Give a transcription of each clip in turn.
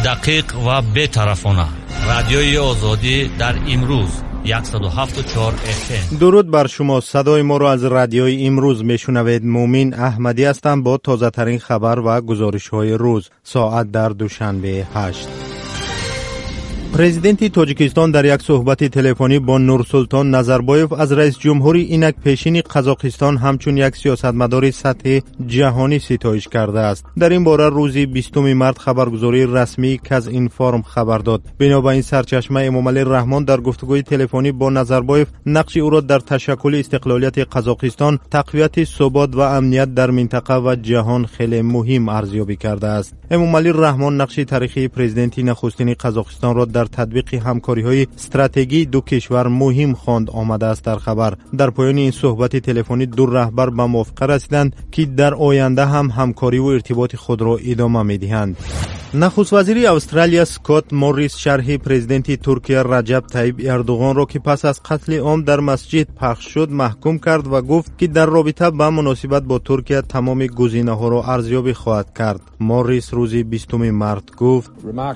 دقیق و بی‌طرفانه. رادیوی آزادی در امروز 107.4 FM. درود بر شما. صدای ما را از رادیوی امروز میشنوید. مومین احمدی هستم با تازه ترین خبر و گزارش های روز. ساعت در دوشنبه 8. پرزیدنت تاجیکستان در یک صحبت تلفنی با نورسلطان نظربایف از رئیس جمهوری اینک پیشین قزاقستان همچون یک سیاستمدار سطح جهانی ستایش کرده است. در این باره روز 20 مارس خبرگزاری رسمی کاز اینفارم خبر داد. بنابراین سرچشمه امامعلی رحمان در گفتگوی تلفنی با نظربایف نقش او را در تشکل استقلالیت قزاقستان، تقویت ثبات و امنیت در منطقه و جهان خیلی مهم ارزیابی کرده است. امامعلی رحمان نقش تاریخی پرزیدنت نخستین قزاقستان را در تطبیق همکاری‌های استراتژیکی دو کشور مهم خواند آمده است. در خبر در پایان این صحبت تلفنی دو رهبر به موافقه رسیدند که در آینده هم همکاری و ارتباط خود را ادامه می‌دهند. نخست وزیر استرالیا اسکات موریس شرح پرزیدنت ترکیه رجب طیب اردوغان را که پس از قتل عام در مسجد پخش شد محکوم کرد و گفت که در رابطه با مناسبت با ترکیه تمام گزینه‌ها را ارزیابی خواهد کرد. موریس روز 20 مارس گفت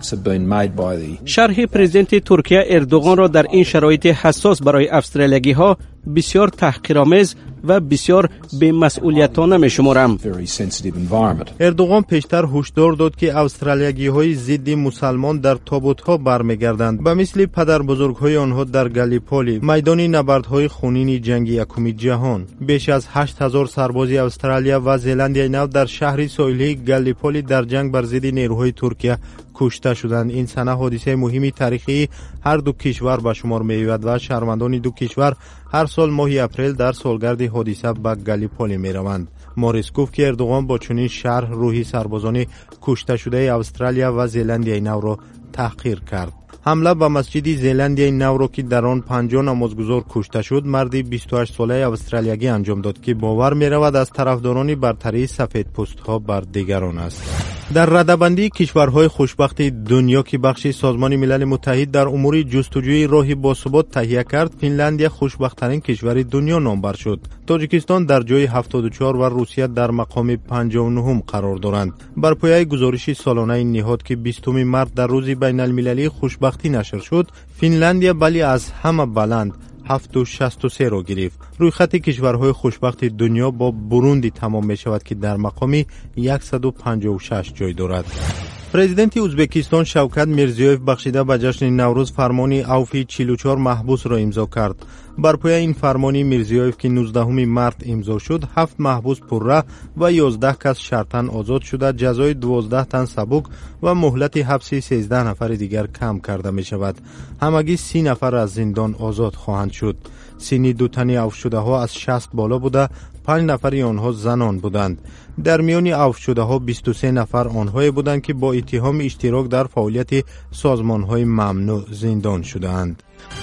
شرح پرزیدنت ترکیه اردوغان را در این شرایط حساس برای استرالیایی‌ها بسیار تحقیرآمیز و بسیار بی‌مسئولیتانه می‌شمارم. اردوغان پیشتر هشدار داد که استرالیایی‌های ضد مسلمان در تابوت‌ها برمیگردند و مثل پدربزرگ‌های آنها در گالیپولی میدان نبردهای خونین جنگ یکم جهان. بیش از 8000 سرباز استرالیا و زلندیای نو در شهر ساحلی گالیپولی در جنگ بر ضد نیروهای ترکیه کشته شدند. این سنه حادثه مهمی تاریخی هر دو کشور به شمار می‌آید و شهروندان دو کشور هر سال ماه اپریل در سالگرد حادثه به گالیپولی می‌روند. موریس گفت که اردوغان با چنین شرح روحی سربازان کشته شده استرالیا و زلندیای نو را تحقیر کرد. حمله به مسجد زلندیای نو را که در آن 50 نمازگزار کشته شد مردی 28 ساله استرالیایی انجام داد که باور می‌رود از طرفداران برتری سفیدپوست‌ها بر دیگران است. در رده‌بندی کشورهای خوشبخت دنیا که بخش سازمان ملل متحد در امور جستجوی راهی باثبات تهیه کرد، فنلاندیا خوشبخت‌ترین کشور دنیا نامبر شد. تاجیکستان در جای 74 و روسیه در مقام 59 قرار دارند. بر پایه گزارش سالانه این نهاد که 20 مارس در روز بین‌المللی خوشبختی نشر شد، فنلاندیا بلی از همه بلند 763 را گرفت. روی خط کشورهای خوشبخت دنیا با بروندی تمام می شود که در مقام 156 جای دارد. پرزیدنت ازبکستان شوکت میرزیویف بخشیده به جشن نوروز فرمان عفو 44 محبوس را امضا کرد. بر پایه این فرمان میرزیویف که 19 مارس امضا شد، 7 محبوس پرره و 11 کس شرطاً آزاد شده، جزای 12 تن سبک و مهلت حبس 13 نفر دیگر کم کرده می شود. همگی 30 نفر از زندان آزاد خواهند شد. سن دو تن عفو شده ها از 60 بالا بوده، 5 نفر آنها زنان بودند. در میان عفو شده ها 23 نفر آنهایی بودند که با اتهام اشتراک در فعالیت سازمان‌های ممنوع زندان شدند.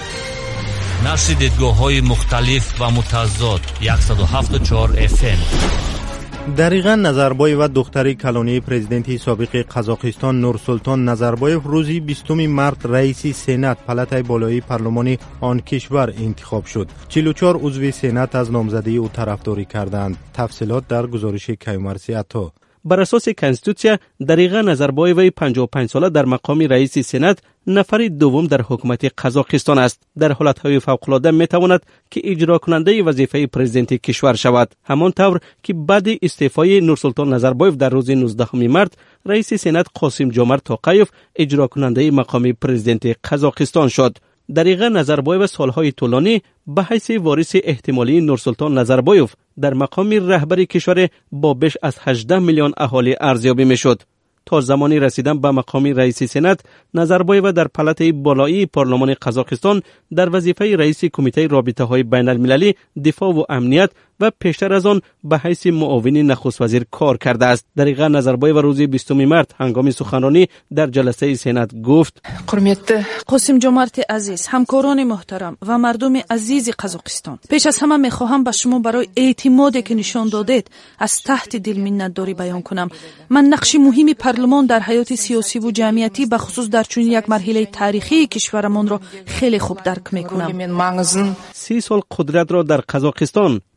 نشر دیدگاه‌های مختلف و متضاد 107.4 FM. دقیقاً نظربایف و دختری کلانی پرزیدنت سابق قزاقستان نورسلطان نظربایف روزی 20 مارس رئیس سنا پالاتای بالایی پارلمان آن کشور انتخاب شد. 44 عضو سنا از نامزدی او طرفداری کردند. تفصیلات در گزارش کیومرثی عطا. بر اساس کنستیتوسیا دقیقاً نظربایف 55 ساله در مقام رئیس سنا نفر دوم در حکومت قزاقستان است. در حالت‌های فوق‌العاده می‌تواند که اجرا کننده وظیفه پرزیدنت کشور شود. همانطور که بعد استعفای نورسلطان نظربایف در روز 19 مارس رئیس سنا قاسم جومرت توقیف اجرا کننده مقام پرزیدنت قزاقستان شد. دقیقاً نظربایف سالهای طولانی به حیث وارث احتمالی نورسلطان نظربایف در مقام رهبری کشور با بیش از 18 میلیون اهالی ارزیابی میشد. تا زمانی رسیدن به مقام رئیس سنات، نظربایف در پالاتای بالایی پارلمان قزاقستان در وظیفه رئیس کمیته رابطه‌های بین‌المللی دفاع و امنیت و پیشتر از آن به حیث معاون نخست وزیر کار کرده است. دقیقاً نظربایف روز 20 مارس هنگام سخنرانی در جلسه سنات گفت: قاسم جومرت عزیز، همکاران محترم و مردم عزیز قزاقستان، پیش از همه می‌خواهم به شما برای اعتمادی که نشان دادید از ته دل منتداری بیان کنم. من نقش مهمی پارلمان در حیات سیاسی و جمعیتی به خصوص در چنین یک مرحله تاریخی کشورمان را خیلی خوب درک می‌کنم. 30 سال قدرت را در قزاقستان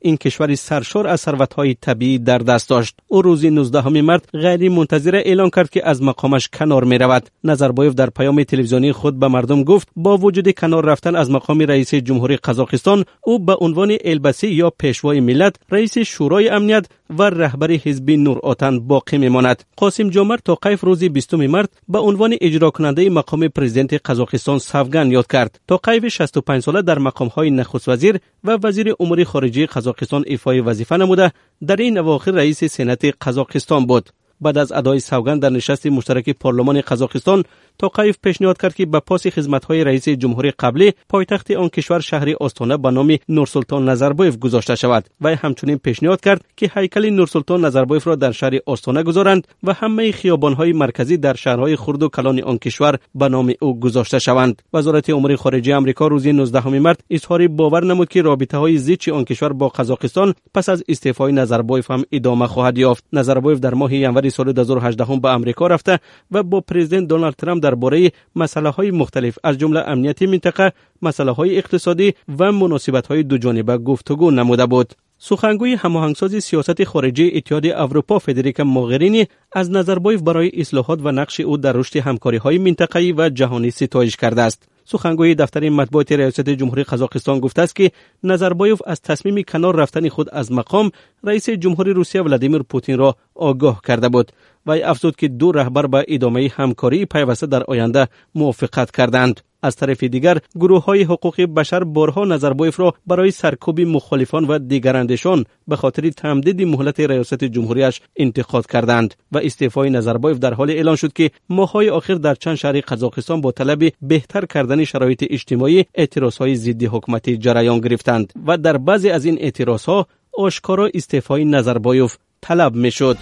این کشور سرشار از ثروت‌های طبیعی در دست داشت. او روز 19 مارس غیر منتظره اعلان کرد که از مقامش کنار می‌رود. نظربایف در پیام تلویزیونی خود به مردم گفت با وجود کنار رفتن از مقام رئیس جمهوری قزاقستان، او به عنوان البسی یا پیشوای ملت، رئیس شورای امنیت و رهبر حزب نورآتن باقی میماند. قاسم جمعرت توقیف روز 20 مارس به عنوان اجرا کننده مقام پرزیدنت قزاقستان سوگند یاد کرد. توقیف 65 ساله در مقام‌های نخست وزیر و وزیر امور خارجه قزاقستان ایفای وظیفه نموده، در این اواخر رئیس سنات قزاقستان بود. بعد از ادای سوگند در نشست مشترک پارلمان قزاقستان، توقیف پیشنهاد کرد که به پاس خدمت‌های رئیس جمهوری قبلی پایتخت آن کشور شهر آستانه به نام نورسلطان نظربایف گذاشته شود و همچنین پیشنهاد کرد که هیکل نورسلطان نظربایف را در شهر آستانه گذارند و همه خیابان‌های مرکزی در شهرهای خرد و کلان آن کشور به نام او گذاشته شوند. وزارت امور خارجه آمریکا روز 19 مارس اظهار باور نمود که رابطه‌های زیچ آن کشور با قزاقستان پس از استعفای نظربایف هم ادامه خواهد یافت. نظربایف در ماه ینوری سال 2018 به آمریکا رفته و با پرزیدنت دونالد ترامپ درباره مسائل‌های مختلف از جمله امنیت منطقه، مسائل‌های اقتصادی و مناسبت‌های دوجانبه گفتگو نموده بود. سخنگوی هماهنگسازی سیاست خارجی اتحاد اروپا فدریکا موغرینی از نظربایف برای اصلاحات و نقش او در رشد همکاری‌های منطقه‌ای و جهانی ستایش کرده است. سخنگوی دفتر مطبوعات ریاست جمهوری قزاقستان گفته است که نظربایف از تصمیم کنار رفتن خود از مقام رئیس جمهوری روسیه ولادیمیر پوتین را آگاه کرده بود و افزود که دو رهبر به ادامه همکاری پیوسته در آینده موافقت کردند. از طرف دیگر گروه‌های حقوق بشر بارها نظربایف را برای سرکوب مخالفان و دیگراندیشان به خاطر تمدید مهلت ریاست جمهوریش انتقاد کردند و استعفای نظربایف در حال اعلان شد که ماه‌های آخر در چند شهر قزاقستان با طلب بهتر کردن شرایط اجتماعی اعتراضهای ضد حکومت جریان گرفتند و در بعضی از این اعتراضها آشکارا استعفای نظربایف طلب می‌شد.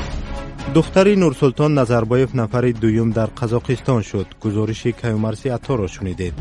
دختر نورسلطان نظربایف نفر دوم در قزاقستان شد. گزارش کیومرثی عطا را شنیدید.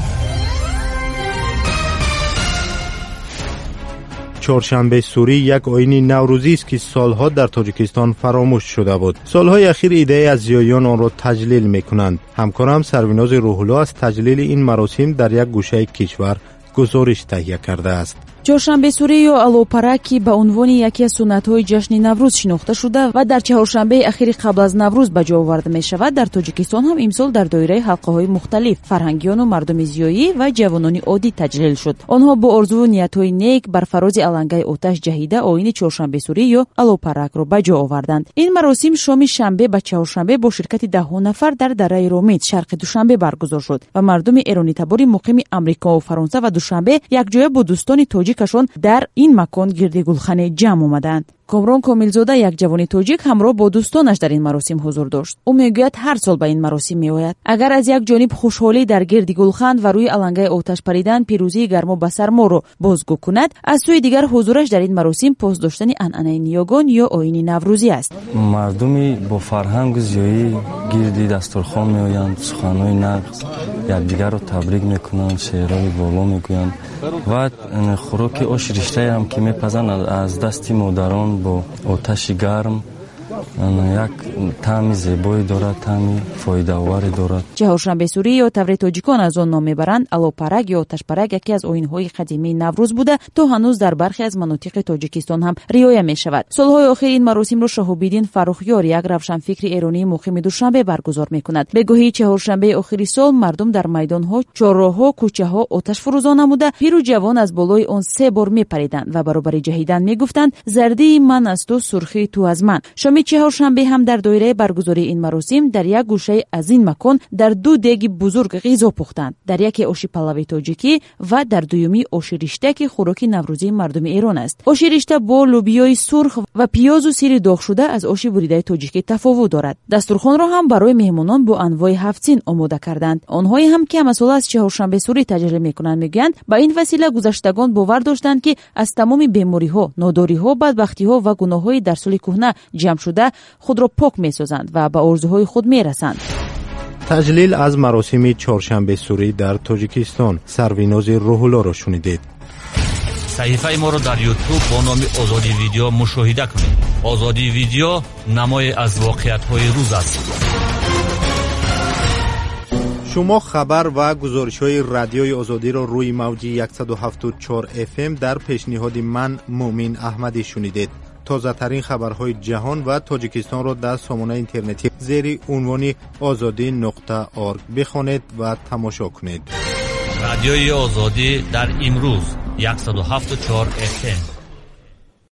چهارشنبه سوری یک آیین نوروزی است که سالها در تاجیکستان فراموش شده بود. سالهای اخیر ایده از زیایان آن را تجلیل می‌کنند. همکارم سروناز روح‌الله از تجلیل این مراسم در یک گوشه کشور گزارش تهیه کرده است. چهارشنبه سوری یا алопараки به عنوان یکی از سنت‌های جشن نوروز شناخته شده و در چهارشنبه اخیر قبل از نوروز به جا آورده می شود. در تاجیکستان هم امسال در دایره حلقه‌های مختلف فرهنگیان و مردم زیایی و جوانان عادی تجلیل شد. آنها با آرزو و نیت‌های نیک بر فراز علنگه آتش جهیده آیین چهارشنبه سوری یا алопарак را به جا آوردند. این مراسم شام شنبه به چهارشنبه با شرکت 10 نفر در دره رومید شرق دوشنبه برگزار شد و مردم ایرانی تبار مقیم آمریکا و فرانسه و دوشنبه یک جای با دوستان تاجیکشان در این مکان گرد گلخانه جمع آمدند. کامران کاملزاده یک جوان تاجیک همراه با دوستانش در این مراسم حضور داشت. او میگوید هر سال به این مراسم میآید. اگر از یک جانب خوشحالی در گرد گلخان و روی علنگه آتش پریدن پیروزی گرما به سرما را بازگو کند، از سوی دیگر حضورش در این مراسم پاس داشتن عنعنه نیاگان یا آیین نوروزی است. مردمی با فرهنگ زیایی گرد دسترخوان میآیند، سخنهای نغز یکدیگر را تبریک میکنند، شعرهای بالا میگویند و خوراک آش رشته هم که میپزند از دست مادران با آتش گرم یک طعم زیبایی دارد، طعم فایده آوری دارد. چهارشنبه سوری یا تور تاجیکان از آن نام میبرند алопараک یا آتشپرک یکی از آیین‌های قدیمی نوروز بوده تا هنوز در برخی از مناطق تاجیکستان هم رعایت میشود. سالهای آخر این مراسم را شهاب‌الدین فرخیار یک روشنفکر ایرانی مقیم دوشنبه برگزار میکند. به گاهی چهارشنبه آخری سال مردم در میدان‌ها، چهارراه‌ها، کوچه‌ها آتش فروزان نموده پیر و جوان از بالای آن 3 بار میپریدند و برابر جهیدن میگفتند زردی من از تو، سرخی تو از من. شام چهارشنبه هم در دایره برگزاری این مراسم در یک گوشه از این مکان در 2 دیگ بزرگ غذا پختند. در یکی آش پلوی تاجیکی و در دومی آش رشته که خوراک نوروزی مردم ایران است. آش رشته با لوبیای سرخ و پیاز و سیر داغ شده از آش بریده تاجیکی تفاوت دارد. دسترخوان را هم برای مهمانان با انواع 7 سین آماده کردند. آنهایی هم که مسئول از چهارشنبه سوری تجلیل میکنند میگویند با این وسیله گذشتگان باور داشتند که از تمام بیماری‌ها، ناداری‌ها، بدبختی‌ها و گناه‌های در سال کهنه جمع شده خود را پاک می‌سازند و به آرزوهای خود می‌رسند. تجلیل از مراسم چهارشنبه سوری در تاجیکستان. سروناز روح‌الله را شنیدید. صحیفه ما را در یوتیوب با نام آزادی ویدیو مشاهده کنید. آزادی ویدیو نمای از واقعیت‌های روز است. شما خبر و گزارش‌های رادیوی آزادی را روی موج 174 FM در پیشنهاد من مومن احمدی شنیدید. تازه ترین خبرهای جهان و تاجیکستان را در سامانه اینترنتی زیر عنوان azadi.org بخوانید و تماشا کنید. رادیوی آزادی در امروز 174 FM